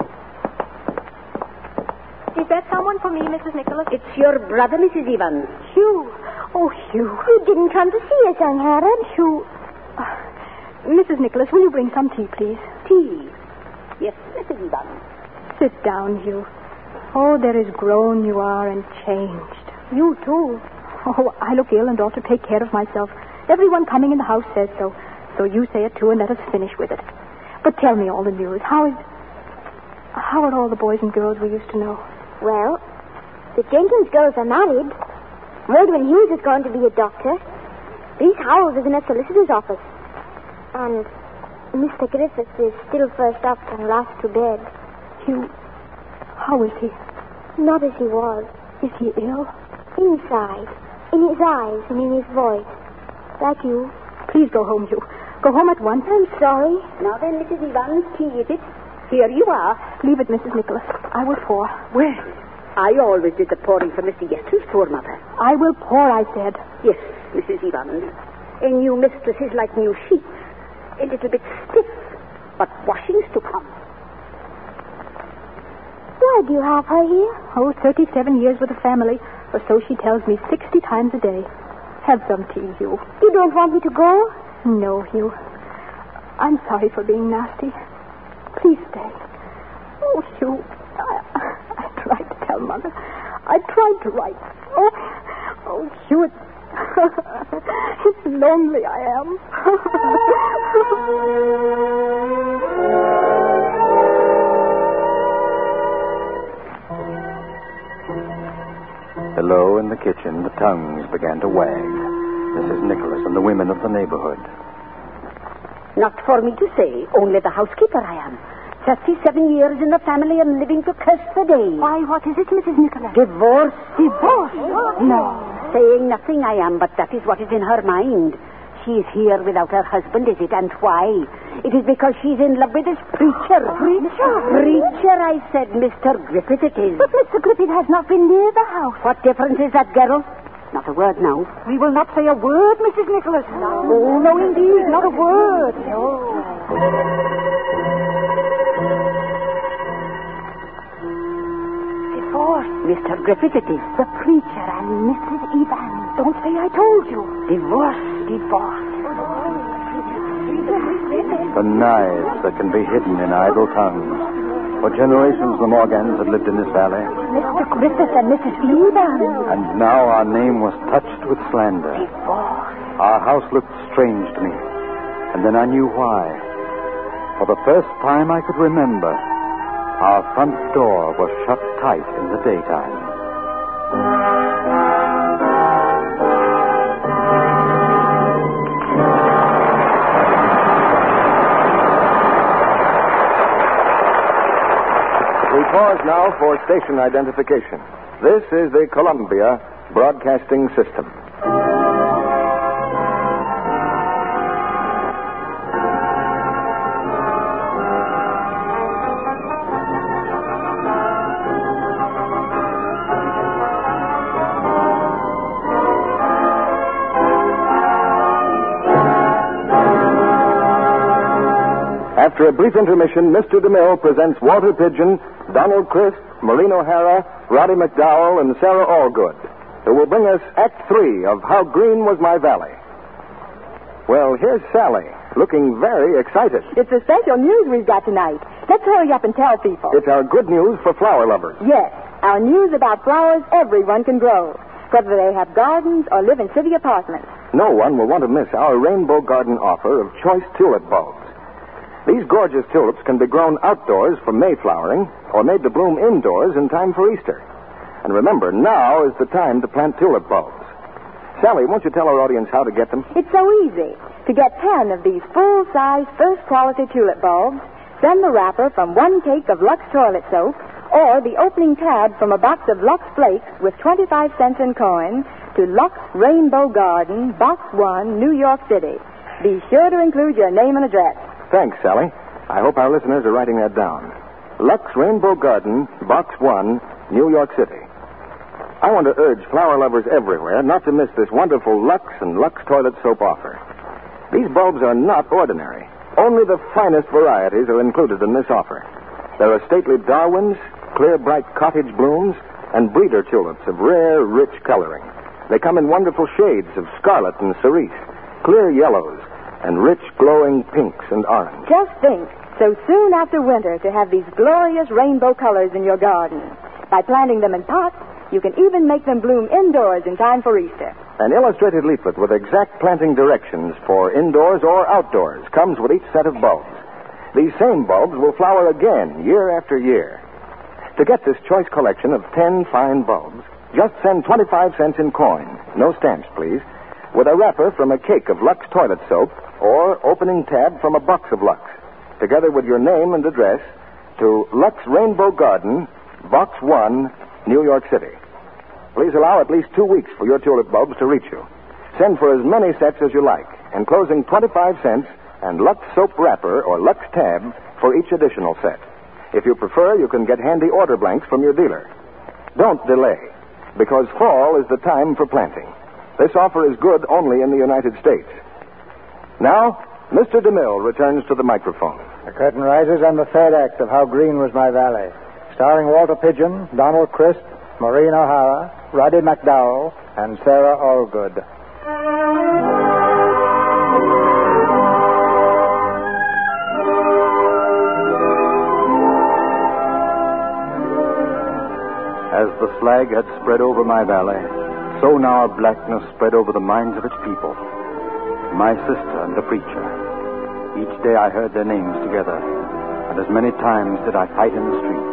Is that someone for me, Mrs. Nicholas? It's your brother, Mrs. Evans. Hugh. Oh, Hugh. You didn't come to see us, Angharad. Hugh. Mrs. Nicholas, will you bring some tea, please? Tea. Yes, Mrs. Evans. Sit down, Hugh. Oh, there is grown you are and changed. You, too. Oh, I look ill and ought to take care of myself. Everyone coming in the house says so. So you say it, too, and let us finish with it. But tell me all the news. How are all the boys and girls we used to know? Well, the Jenkins girls are married. Mildred Hughes is going to be a doctor. Reese Howells is in a solicitor's office. And Mr. Griffiths is still first up and last to bed. Hugh, how is he? Not as he was. Is he ill? Inside. In his eyes and in his voice. Like you. Please go home, Hugh. Go home at once. I'm sorry. Now then, Mrs. Evans, tea, is it? Here you are. Leave it, Mrs. Nicholas. I will pour. Well, I always did the pouring for Mr. Yetton's poor mother. I will pour, I said. Yes, Mrs. Evans. A new mistress is like new sheep. A little bit stiff, but washing's to come. Why do you have her here? Oh, 37 years with the family, or so she tells me 60 times a day. Have some tea, Hugh. You don't want me to go? No, Hugh. I'm sorry for being nasty. Please stay. Oh, Hugh, I tried to tell Mother. I tried to write. Oh, Hugh, it's lonely I am. Below in the kitchen, the tongues began to wag. Mrs. Nicholas and the women of the neighborhood. Not for me to say, only the housekeeper I am. 37 years in the family and living to curse the day. Why, what is it, Mrs. Nicholas? Divorce. Divorce? No. Saying nothing I am, but that is what is in her mind. She is here without her husband, is it? And why? It is because she's in love with this preacher. Preacher? Preacher, I said. Mr. Griffith it is. But Mr. Griffith has not been near the house. What difference is that, girl? Not a word now. We will not say a word, Mrs. Nicholas. Oh, no, indeed, not a word. No. Divorce, Mr. Griffith it is. The preacher and Mrs. Evans. Don't say I told you. Divorce. The knives that can be hidden in idle tongues. For generations, the Morgans had lived in this valley. Mr. Griffith and Mrs. Evans. And now our name was touched with slander. Our house looked strange to me. And then I knew why. For the first time I could remember, our front door was shut tight in the daytime. We pause now for station identification. This is the Columbia Broadcasting System. After a brief intermission, Mr. DeMille presents Walter Pidgeon, Donald Crisp, Maureen O'Hara, Roddy McDowell, and Sarah Allgood, who will bring us Act 3 of How Green Was My Valley. Well, here's Sally, looking very excited. It's a special news we've got tonight. Let's hurry up and tell people. It's our good news for flower lovers. Yes, our news about flowers everyone can grow, whether they have gardens or live in city apartments. No one will want to miss our Rainbow Garden offer of choice tulip bulbs. These gorgeous tulips can be grown outdoors for May flowering or made to bloom indoors in time for Easter. And remember, now is the time to plant tulip bulbs. Sally, won't you tell our audience how to get them? It's so easy. To get 10 of these full-size, first-quality tulip bulbs, send the wrapper from 1 cake of Lux toilet soap or the opening tab from a box of Lux Flakes with 25 cents in coin to Lux Rainbow Garden, Box 1, New York City. Be sure to include your name and address. Thanks, Sally. I hope our listeners are writing that down. Lux Rainbow Garden, Box 1, New York City. I want to urge flower lovers everywhere not to miss this wonderful Lux and Lux Toilet Soap offer. These bulbs are not ordinary. Only the finest varieties are included in this offer. There are stately Darwins, clear, bright cottage blooms, and breeder tulips of rare, rich coloring. They come in wonderful shades of scarlet and cerise, clear yellows, and rich, glowing pinks and orange. Just think, so soon after winter, to have these glorious rainbow colors in your garden. By planting them in pots, you can even make them bloom indoors in time for Easter. An illustrated leaflet with exact planting directions for indoors or outdoors comes with each set of bulbs. These same bulbs will flower again year after year. To get this choice collection of 10 fine bulbs, just send 25 cents in coin, no stamps, please, with a wrapper from a cake of Lux toilet soap or opening tab from a box of Lux, together with your name and address, to Lux Rainbow Garden, Box 1, New York City. Please allow at least 2 weeks for your tulip bulbs to reach you. Send for as many sets as you like, enclosing 25 cents and Lux soap wrapper or Lux tab for each additional set. If you prefer, you can get handy order blanks from your dealer. Don't delay, because fall is the time for planting. This offer is good only in the United States. Now, Mr. DeMille returns to the microphone. The curtain rises on the third act of How Green Was My Valley, starring Walter Pidgeon, Donald Crisp, Maureen O'Hara, Roddy McDowell, and Sarah Allgood. As the flag had spread over my valley, so now a blackness spread over the minds of its people. My sister and the preacher. Each day I heard their names together, and as many times did I fight in the streets.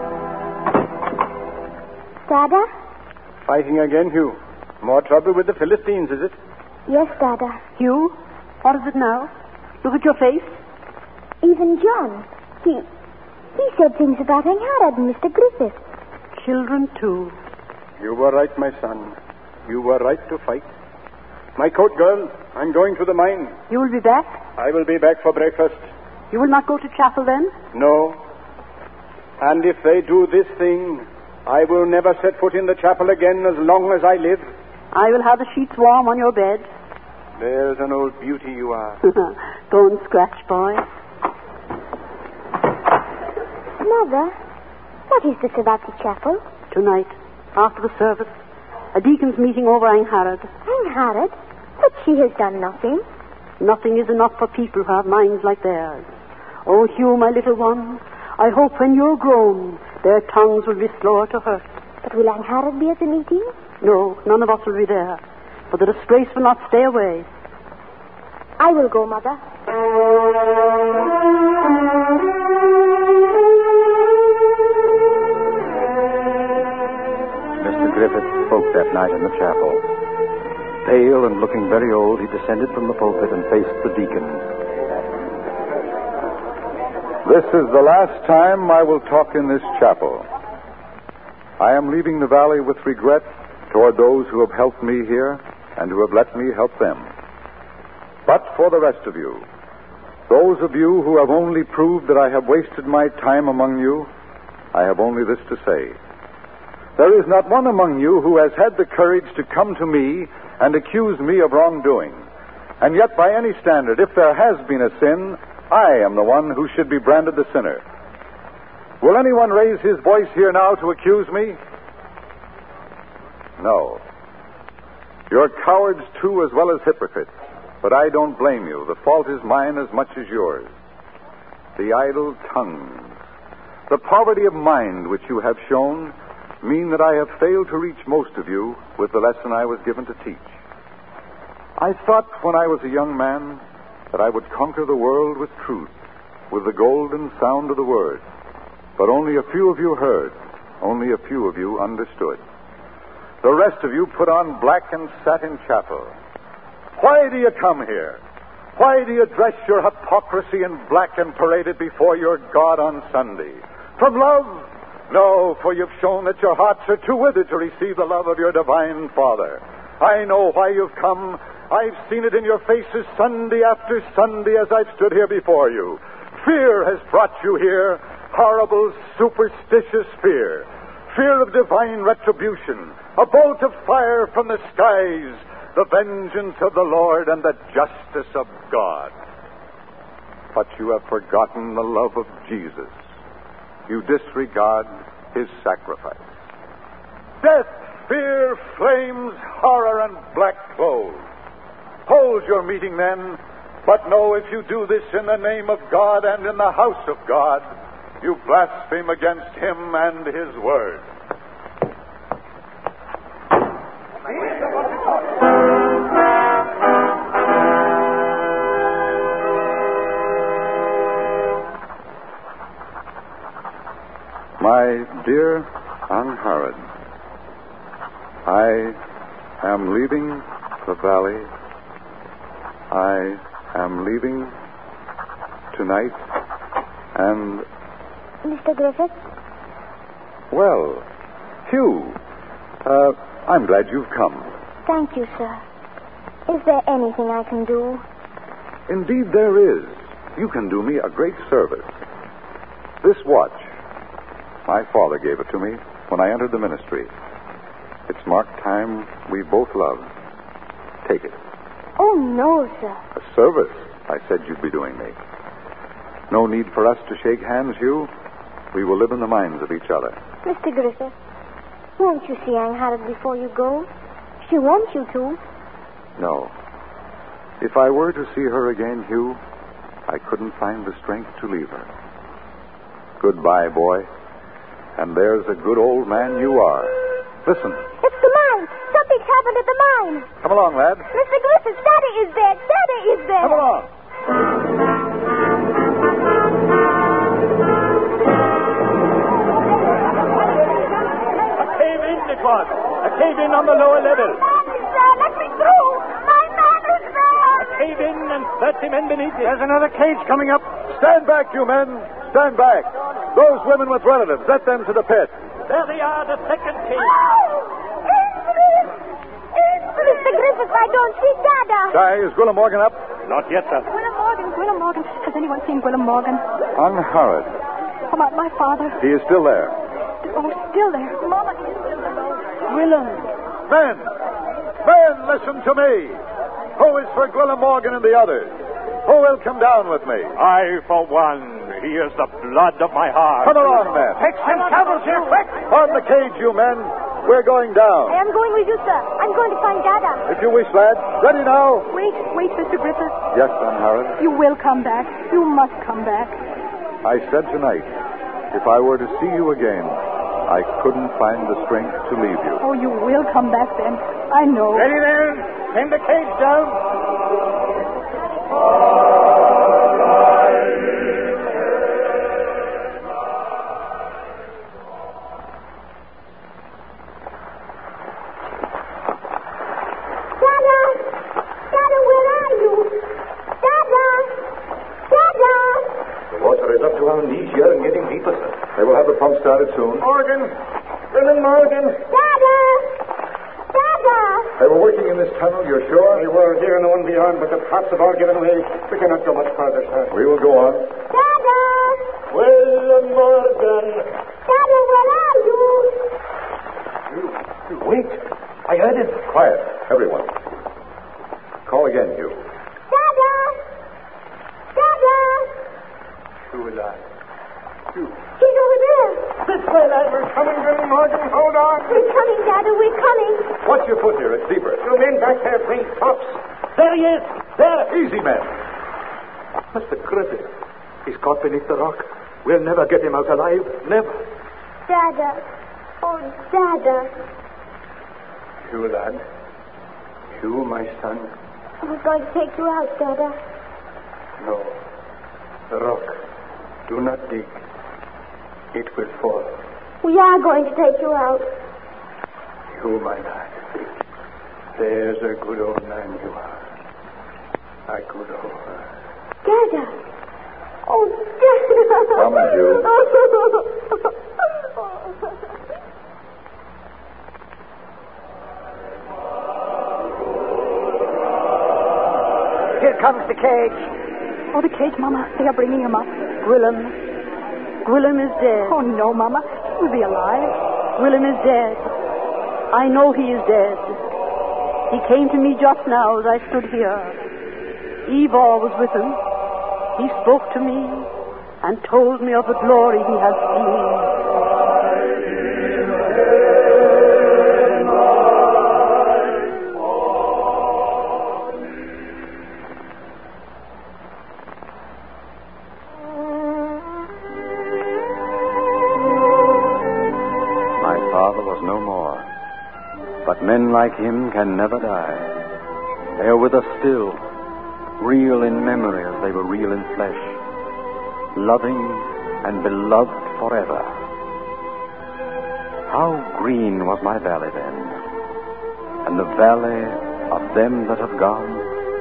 Dada? Fighting again, Hugh. More trouble with the Philistines, is it? Yes, Dada. Hugh, what is it now? Look at your face. Even John. He said things about Angharad and Mr. Griffith. Children, too. You were right, my son. You were right to fight. My coat, girl. I'm going to the mine. You will be back? I will be back for breakfast. You will not go to chapel then? No. And if they do this thing, I will never set foot in the chapel again as long as I live. I will have the sheets warm on your bed. There's an old beauty you are. Go and scratch, boy. Mother, what is this about the chapel? Tonight, after the service, a deacon's meeting over Angharad. Angharad? But she has done nothing. Nothing is enough for people who have minds like theirs. Oh, Hugh, my little one, I hope when you're grown, their tongues will be slower to hurt. But will Angharad be at the meeting? No, none of us will be there. For the disgrace will not stay away. I will go, Mother. Mr. Griffith spoke that night in the chapel. Pale and looking very old, he descended from the pulpit and faced the deacon. This is the last time I will talk in this chapel. I am leaving the valley with regret toward those who have helped me here and who have let me help them. But for the rest of you, those of you who have only proved that I have wasted my time among you, I have only this to say. There is not one among you who has had the courage to come to me and accuse me of wrongdoing. And yet, by any standard, if there has been a sin, I am the one who should be branded the sinner. Will anyone raise his voice here now to accuse me? No. You're cowards, too, as well as hypocrites. But I don't blame you. The fault is mine as much as yours. The idle tongues, the poverty of mind which you have shown, mean that I have failed to reach most of you with the lesson I was given to teach. I thought when I was a young man that I would conquer the world with truth, with the golden sound of the word. But only a few of you heard. Only a few of you understood. The rest of you put on black and satin chapel. Why do you come here? Why do you dress your hypocrisy in black and parade it before your God on Sunday? From love? No, for you've shown that your hearts are too withered to receive the love of your divine Father. I know why you've come. I've seen it in your faces Sunday after Sunday as I've stood here before you. Fear has brought you here. Horrible, superstitious fear. Fear of divine retribution. A bolt of fire from the skies. The vengeance of the Lord and the justice of God. But you have forgotten the love of Jesus. You disregard his sacrifice. Death, fear, flames, horror, and black clothes. Hold your meeting then, but know if you do this in the name of God and in the house of God, you blaspheme against him and his word. My dear Angharad, I am leaving the valley. I am leaving tonight, and... Mr. Griffith? Well, Hugh, I'm glad you've come. Thank you, sir. Is there anything I can do? Indeed there is. You can do me a great service. This watch, my father gave it to me when I entered the ministry. It's marked time we both loved. Take it. Oh, no, sir. A service I said you'd be doing me. No need for us to shake hands, Hugh. We will live in the minds of each other. Mr. Griffith, won't you see Angharad before you go? She wants you to. No. If I were to see her again, Hugh, I couldn't find the strength to leave her. Goodbye, boy. And there's a good old man you are. Listen. It's the mine. Something's happened at the mine. Come along, lad. Mr. Griffiths, Daddy is dead. Daddy is dead. Come along. A cave-in it was. A cave-in on the lower level. Let me through. My man is there. A cave-in and 30 men beneath it. There's another cage coming up. Stand back, you men. Stand back. Those women with relatives, let them to the pit. There they are, the second cage. Mr. Griffiths, I don't see Dada. Guy, is Gwillem Morgan up? Not yet, sir. Gwillem Morgan. Has anyone seen Gwillem Morgan? Unhurried. Oh, my father. He is still there. Oh, still there. Mama, he's still alone. Gwillem. Men, listen to me. Who is for Gwillem Morgan and the others? Who will come down with me? I, for one. Here's the blood of my heart. Come along, men. Take some camels here, quick. On the cage, you men. We're going down. I am going with you, sir. I'm going to find Dada. If you wish, lad. Ready now? Wait, Mr. Griffiths. Yes, Unhurried. You will come back. You must come back. I said tonight, if I were to see you again, I couldn't find the strength to leave you. Oh, you will come back then. I know. Ready then. Send the cage down. They will have the pump started soon. Morgan. Gwillem Morgan. Dada! They were working in this tunnel, you're sure? They were here and the one beyond, but the parts have all given way. We cannot go much farther, sir. We will go on. Dada! Gwillem Morgan. Dada, where are you? You wait. I heard him. Quiet, everyone. Call again, Hugh. Dada! Who is I? He's over there. This way, lad. We're coming, Gwillem Morgan. Hold on. We're coming, Dada. We're coming. Watch your foot here. It's deeper. You men back there, please. Tops. There he is. There. Easy, men. Mr. Griffith. He's caught beneath the rock. We'll never get him out alive. Never. Dada. Oh, Dada. Hugh, lad. Hugh, my son. I was going to take you out, Dada. No. The rock. Do not dig. It will fall. We are going to take you out. You, my lad. There's a good old man you are. A good old man. Dada. Oh, Dada. Come, Hugh. Here comes the cage. Oh, the cage, Mama. They are bringing him up. Gwillem is dead. Oh, no, Mama. He'll be alive. Gwillem is dead. I know he is dead. He came to me just now as I stood here. Ivor was with him. He spoke to me and told me of the glory he has seen. But men like him can never die. They are with us still, real in memory as they were real in flesh, loving and beloved forever. How green was my valley then, and the valley of them that have gone.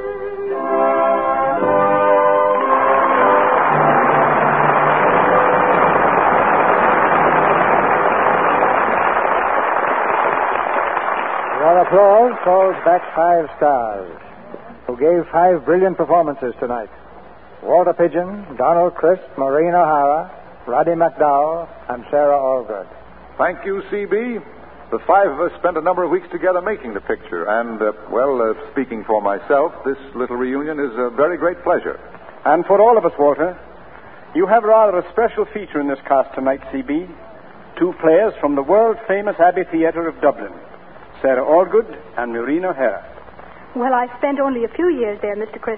Your applause calls back 5 stars, who gave 5 brilliant performances tonight. Walter Pidgeon, Donald Crisp, Maureen O'Hara, Roddy McDowell, and Sarah Allgood. Thank you, C.B. The 5 of us spent a number of weeks together making the picture, and, speaking for myself, this little reunion is a very great pleasure. And for all of us, Walter, you have rather a special feature in this cast tonight, C.B. 2 players from the world-famous Abbey Theatre of Dublin, Sarah Allgood and Maureen O'Hara. Well, I spent only a few years there, Mr. Crisp,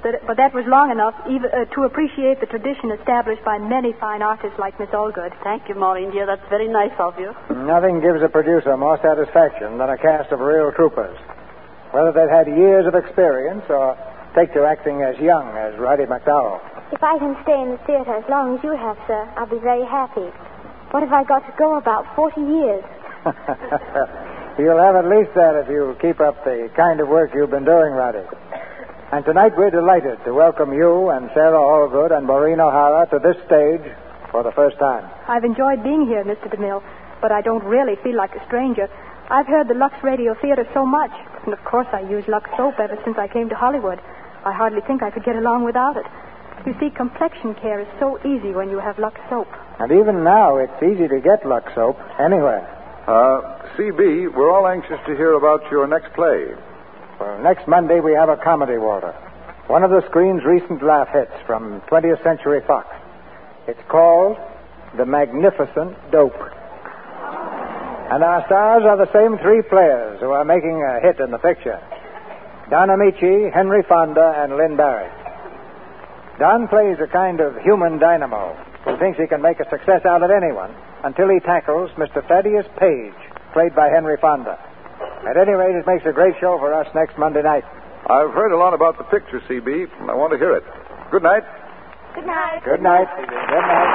but that was long enough even, to appreciate the tradition established by many fine artists like Miss Allgood. Thank you, Maureen, dear. That's very nice of you. Nothing gives a producer more satisfaction than a cast of real troopers. Whether they've had years of experience or take to acting as young as Roddy McDowell. If I can stay in the theater as long as you have, sir, I'll be very happy. What have I got to go about 40 years? You'll have at least that if you keep up the kind of work you've been doing, Roddy. And tonight we're delighted to welcome you and Sarah Allgood and Maureen O'Hara to this stage for the first time. I've enjoyed being here, Mr. DeMille, but I don't really feel like a stranger. I've heard the Lux Radio Theater so much, and of course I use Lux soap ever since I came to Hollywood. I hardly think I could get along without it. You see, complexion care is so easy when you have Lux soap. And even now, it's easy to get Lux soap anywhere. CB, we're all anxious to hear about your next play. Well, next Monday we have a comedy, Walter. One of the screen's recent laugh hits from 20th Century Fox. It's called The Magnificent Dope. And our stars are the same three players who are making a hit in the picture. Don Amici, Henry Fonda, and Lynn Barry. Don plays a kind of human dynamo who thinks he can make a success out of anyone until he tackles Mr. Thaddeus Page, played by Henry Fonda. At any rate, it makes a great show for us next Monday night. I've heard a lot about the picture, CB, and I want to hear it. Good night. Good night. Good night. Good night.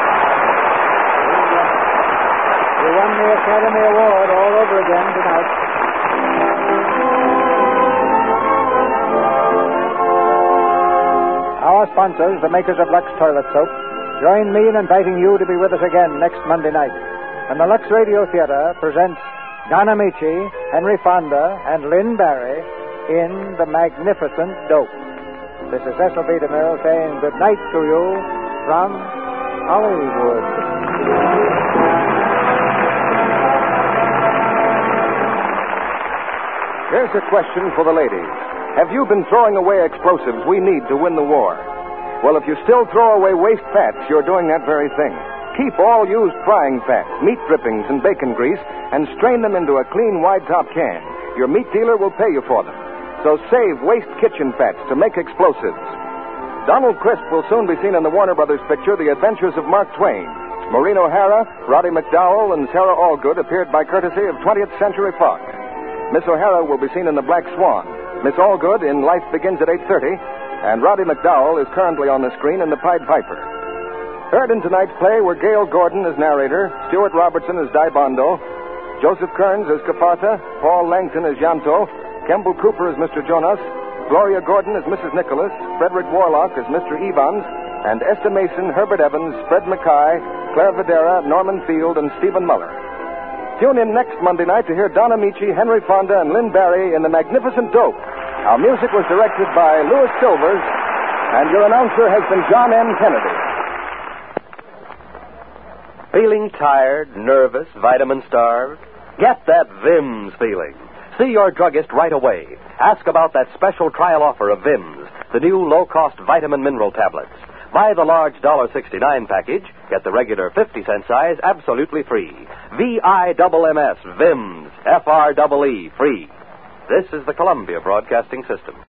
You won the Academy Award all over again tonight. Our sponsors, the makers of Lux Toilet Soap, join me in inviting you to be with us again next Monday night when the Lux Radio Theater presents Don Amici, Henry Fonda, and Lynn Barry in The Magnificent Dope. This is Cecil B. DeMille saying good night to you from Hollywood. Here's a question for the ladies. Have you been throwing away explosives we need to win the war? Well, if you still throw away waste fats, you're doing that very thing. Keep all used frying fats, meat drippings, and bacon grease, and strain them into a clean, wide-top can. Your meat dealer will pay you for them. So save waste kitchen fats to make explosives. Donald Crisp will soon be seen in the Warner Brothers picture, The Adventures of Mark Twain. Maureen O'Hara, Roddy McDowell, and Sarah Allgood appeared by courtesy of 20th Century Fox. Miss O'Hara will be seen in The Black Swan. Miss Allgood in Life Begins at 8:30. And Roddy McDowell is currently on the screen in The Pied Piper. Heard in tonight's play were Gail Gordon as narrator, Stuart Robertson as Daibondo, Joseph Kearns as Kapata, Paul Langton as Yanto, Kemble Cooper as Mr. Jonas, Gloria Gordon as Mrs. Nicholas, Frederick Warlock as Mr. Evans, and Esther Mason, Herbert Evans, Fred Mackay, Claire Videra, Norman Field, and Stephen Muller. Tune in next Monday night to hear Don Amici, Henry Fonda, and Lynn Barry in The Magnificent Dope. Our music was directed by Louis Silvers, and your announcer has been John M. Kennedy. Feeling tired, nervous, vitamin-starved? Get that Vims feeling. See your druggist right away. Ask about that special trial offer of Vims, the new low-cost vitamin mineral tablets. Buy the large $1.69 package, get the regular 50-cent size absolutely free. VIMMS, Vims, FREE, free. This is the Columbia Broadcasting System.